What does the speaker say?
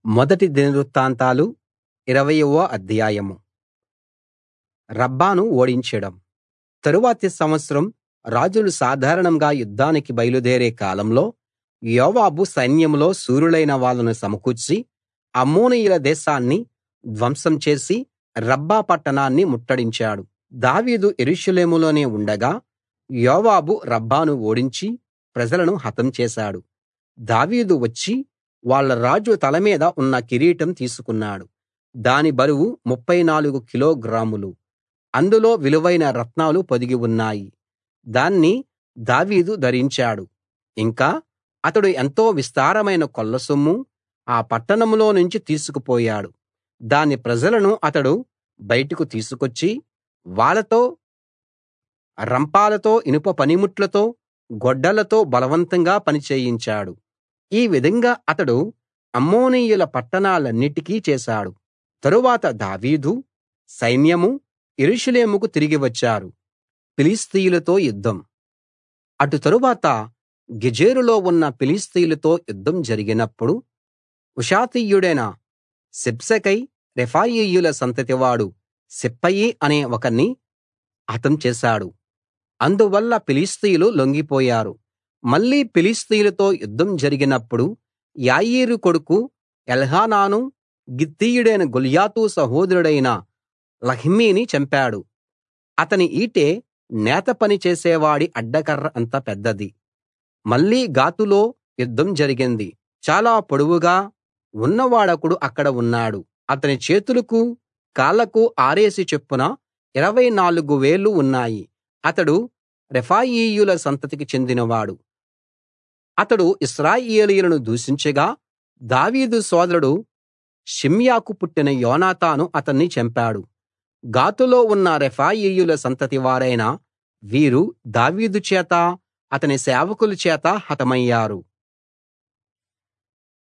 మొదటి దినవృత్తాంతాలు 20వ అధ్యాయం. రబ్బాను ఓడించడం. తరువాతి సంవత్సరం రాజులు సాధారణంగా యుద్ధానికి బయలుదేరే కాలంలో యోవాబు సైన్యంలో శూరులైన వాళ్ళను సమకూర్చి అమ్మోనీయుల దేశాన్ని ధ్వంసం చేసి రబ్బా పట్టణాన్ని ముట్టడించాడు. దావీదు యెరూషలేములోనే ఉండగా యోవాబు రబ్బాను ఓడించి ప్రజలను హతం చేశాడు. దావీదు వచ్చి వాళ్ళ రాజు తల మీద ఉన్న కిరీటం తీసుకున్నాడు. దాని బరువు 34 కిలోగ్రాములు. అందులో విలువైన రత్నాలు పొదిగి ఉన్నాయి. దాన్ని దావీదు ధరించాడు. ఇంకా అతడు ఎంతో విస్తారమైన కొల్లసొమ్ము ఆ పట్టణంలో నుంచి తీసుకుపోయాడు. దాని ప్రజలను అతడు బయటకు తీసుకొచ్చి వాళ్ళతో రంపాలతో ఇనుప పనిముట్లతో గొడ్డలతో బలవంతంగా పని చేయించాడు. ఈ విధంగా అతడు అమ్మోనీయుల పట్టణాలన్నిటికీ చేశాడు. తరువాత దావీదు సైన్యం యెరూషలేముకు తిరిగి వచ్చారు. ఫిలిష్తీయులతో యుద్ధం. అటు తరువాత గెజెరులో ఉన్న ఫిలిష్తీయులతో యుద్ధం జరిగినప్పుడు హూషాతీయుడైన సిబ్సెకై రెఫాయీయుల సంతతివాడు సిప్పయి అనే ఒకణ్ణి హతం చేశాడు. అందువల్ల ఫిలిష్తీయులు లొంగిపోయారు. మళ్ళీ ఫిలిష్తీయులతో యుద్ధం జరిగినప్పుడు యాయీరు కొడుకు ఎల్హానాను గిత్తీయుడైన గొల్యాతు సహోదరుడైన లహ్మీని చంపాడు. అతని ఈటె నేత పని చేసేవాడి అడ్డకర్ర అంత పెద్దది. మళ్ళీ గాతులో యుద్ధం జరిగింది. చాలా పొడవుగా ఉన్నవాడొకడు అక్కడ ఉన్నాడు. అతని చేతులకు కాళ్లకు ఆరేసి చొప్పున 24 వేళ్లు ఉన్నాయి. అతడు రెఫాయీయుల సంతతికి చెందినవాడు. అతడు ఇశ్రాయేలీయులను దూషించగా దావీదు సోదరుడు షిమ్యాకు పుట్టిన యోనాతాను అతన్ని చంపాడు. గాతులో ఉన్న రెఫాయీయుల సంతతి వారైన వీరు దావీదు చేత అతని సేవకుల చేత హతమయ్యారు.